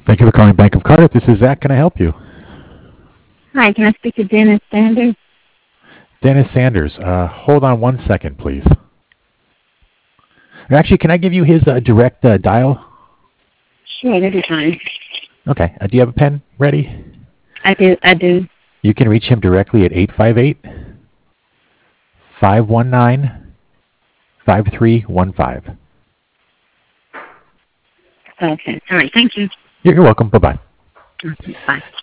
Thank you for calling Bank of Cardiff. This is Zach. Can I help you? Hi, can I speak to Dennis Sanders? Dennis Sanders. Hold on 1 second, please. Actually, can I give you his direct dial? Sure, that'd be fine. Okay. Do you have a pen ready? I do. You can reach him directly at 858-519-5315. Okay. All right, thank you. You're welcome. Bye-bye. Okay, bye.